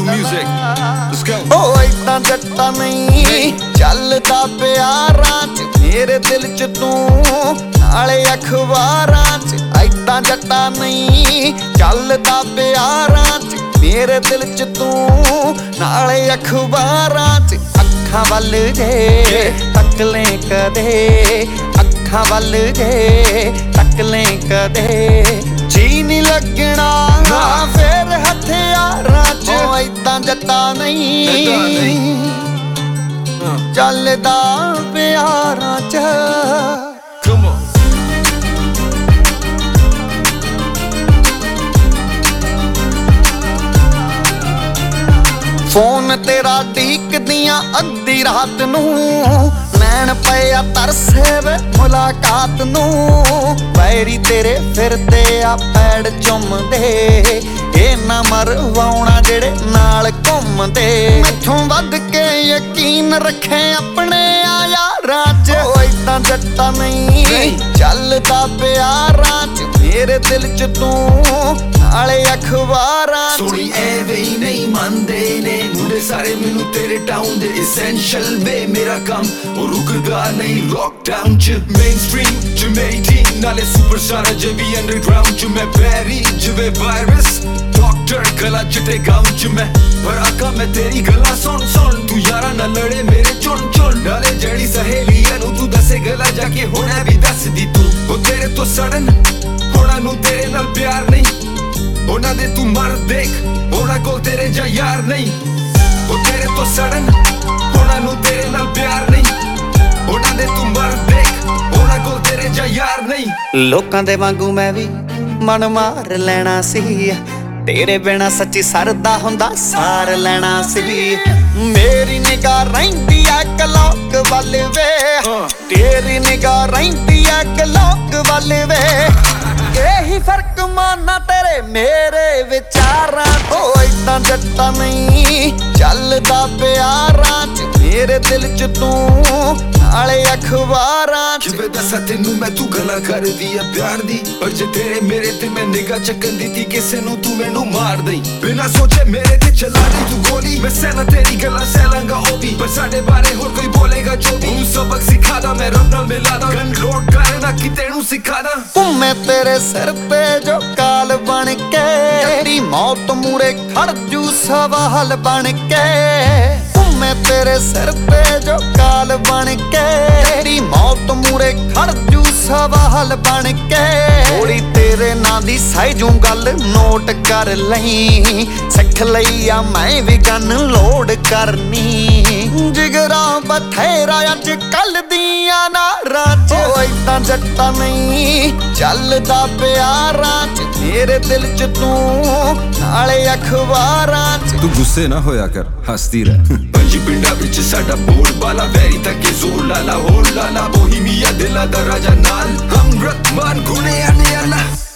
music. Let's go. ओ इतना जट्टा नहीं चलदा प्यारां च मेरे दिल च तू नाले अखबारां च इतना जट्टा नहीं चलदा प्यारां च मेरे दिल च तू नाले अखबारां च अखां वल जे तक ले कदे अखां वल जे तक ले कदे जी नहीं लगना फिर हथियारां च इतना जट्टा नहीं चलदा प्यारां च Come on. फोन तेरा ढीकदियां अद्धी रात नू नैन पिया तरसे वे मुलाकात नू पैरी तेरे फिरदे आ पैड़ चुमदे ए ना मरवाउणा जेड़े नाल घुमदे मैथों वध के यकीन रखे अपने आ यारां च ओ इतना जट्टा नहीं चलदा प्यारां च मेरे दिल च तू नाले अखबारां च सोनी ਐਵੇਂ ਹੀ ਨਹੀਂ ਮੰਨਦੇ ਨੇ ਮੁੰਡੇ ਸਾਰੇ ਮੈਨੂੰ ਤੇਰੇ ਟਾਊਨ ਦੇ essential ਵੇ ਮੇਰਾ ਕੰਮ ਉਹ ਰੁਕਦਾ ਨਹੀਂ lockdown ਚ mainstream ਚ ਮੇਰੀ ਟੀਮ ਨਾਲੇ superstar ਜੇ ਵੀ underground ਚ ਮੈਂ ਬੈਰੀ ਜਿਵੇਂ virus doctor ਗਲਾ ਚਿੱਟੇ ਗਾਉਂ ਚ ਮੈਂ ਪਰ ਆਕਾ ਮੈਂ ਤੇਰੀ ਗੱਲਾਂ ਸੁਣ ਤੂੰ ਯਾਰਾਂ ਨਾਲ ਲੜੇ ਮੇਰੇ ਚੁਣ ਨਾਲੇ ਜਿਹੜੀ ਸਹੇਲੀ ਨੂੰ ਤੂੰ ਦੱਸੇ ਗਲਾ ਜਾ ਕੇ ਹੋਣਾ ਵੀ ਦੱਸਦੀ ਤੂੰ ਉਹ ਤੇਰੇ ਤੋਂ ਸੜਨ ਹੋਣਾ ਨੂੰ ਤੇਰੇ ਨਾਲ ਪਿਆਰ ਨਹੀਂ ਉਹਨਾਂ ਦੇ ਤੂੰ ਮਰ ਦੇਖ ਉਹਨਾਂ ਕੋਲ ਤੇਰੇ ਜਾਂ ਯਾਰ ਨਹੀਂ ਉਹ ਤੇਰੇ ਤੋਂ ਸੜਨ ਉਹਨਾਂ ਨੂੰ ਤੇਰੇ ਨਾਲ ਪਿਆਰ ਨਹੀਂ ਉਹਨਾਂ ਦੇ ਤੂੰ ਮਰ ਦੇਖ ਉਹਨਾਂ ਕੋਲ ਤੇਰੇ ਜਾਂ ਯਾਰ ਨਹੀਂ ਲੋਕਾਂ ਦੇ ਵਾਂਗੂ ਮੈਂ ਵੀ ਮਨ ਮਾਰ ਲੈਣਾ ਸੀ ਤੇਰੇ ਬਿਨਾ ਸੱਚੀ ਸਰਦਾ ਹੁੰਦਾ ਸਾਰ ਲੈਣਾ ਸੀ ਮੇਰੀ ਨਿਗਾਹ ਰਹਿੰਦੀ ਐ ਕਲੌਕ ਵੱਲ ਵੇ ਤੇਰੀ ਨਿਗਾਹ ਰਹਿੰਦੀ ਐ ਕਲੌਕ ਵੱਲ ਵੇ ਇਹੀ ਫਰਕ ਮਾਨਾ ਤੇਰੇ ਮੇਰੇ ਵਿਚਾਰਾਂ ਓ ਇਦਾਂ ਜੱਟਾ ਨਹੀਂ ਚੱਲਦਾ ਪਿਆਰਾਂ ਚ ਮੇਰੇ ਦਿਲ ਚ ਤੂੰ ਨਾਲੇ ਅਖਬਾਰਾਂ ਚ ਜਿਵੇਂ ਦੱਸਾਂ ਤੈਨੂੰ ਮੈਂ ਤੂੰ ਗੱਲਾਂ ਕਰਦੀ ਆ ਪਿਆਰ ਦੀ ਪਰ ਜੇ ਤੇਰੇ ਮੇਰੇ ਤੇ ਮੈਂ ਨਿਗਾਹ ਚੱਕਣ ਦਿੱਤੀ ਕਿਸੇ ਨੂੰ ਤੂੰ ਮੈਨੂੰ ਮਾਰ ਦਈ ਬਿਨਾਂ ਸੋਚੇ ਮੇਰੇ ਤੇ ਚਲਾ ਦੇ ਤੂੰ ਗੋਲੀ ਮੈਂ ਸਹਿਣਾ ਤੇਰੀ ਗੱਲਾਂ ਸਹਿਲਾਂਗਾ ਉਹ ਵੀ ਪਰ ਸਾਡੇ ਬਾਰੇ ਹੋਰ ਕੋਈ ਬੋਲੇਗਾ ਜੋ ਵੀ ਉਹਨੂੰ ਸਬਕ ਸਿਖਾਦਾ ਮੈਂ ਰੱਬ ਨਾਲ ਮਿਲਾਦਾ ਗਨ ਲੋਡ ਕਰਨਾ ਕਿਤੇ ਨੂੰ ਸਿਖਾਦਾ ਘੁੰਮੇ ਤੇਰੇ ਸਿਰ ਤੇ ਜੋ ਕਾਲ ਬਣ ਕੇ ਤੇਰੀ ਮੌਤ ਮੂਰੇ ਖੜ ਜੂ ਸਵਾਲ ਬਣ ਕੇ ਘੁੰਮੇ ਤੇਰੇ ਸਿਰ ਤੇ ਜੋ ਕਾਲ ਬਣ ਕੇ ਤੇਰੀ ਮੌਤ ਮੂਰੇ ਖੜ ਜੂ ਸਵਾਲ ਬਣ ਕੇ ਥੋੜੀ ਤੇਰੇ ਨਾਂ ਦੀ ਸਾਈਜੂ ਗੱਲ ਨੋਟ ਕਰ ਲਈ ਸਿੱਖ ਲਈ ਆ ਮੈਂ ਵੀ ਗਨ ਲੋਡ ਕਰਨੀ ਜਿਗਰਾ ਬਥੇਰਾ ਅੱਜ ਕੱਲ ਦੀਆਂ ਨਾਰਾਂ ਚ ਓ ਇਦਾਂ ਜੱਟਾ ਨਹੀਂ ਚੱਲਦਾ ਪਿਆਰਾਂ ਚ ਮੇਰੇ ਦਿਲ ਚ ਤੂੰ ਨਾਲੇ ਅਖਬਾਰਾਂ ਚ ਤੂੰ ਗੁੱਸੇ ਨਾ ਹੋਇਆ ਕਰ ਹੱਸਦੀ ਰਹਿ ਪੰਜੀ ਪਿੰਡਾਂ ਵਿੱਚ ਸਾਡਾ ਬੋਲ ਬਾਲਾ ਵੈਰੀ ਤੱਕ ਜ਼ੋਰ ਲਾਲਾ ਹੋਰ ਲਾਲਾ ਬੋਹੀਮੀਆ ਦਿਲਾਂ ਦਾ ਰਾਜਾ ਨਾਲ ਹਮਰਤ ਮਾਨ ਗੁਣੇ ਆਨੇ ਅੱਲਾ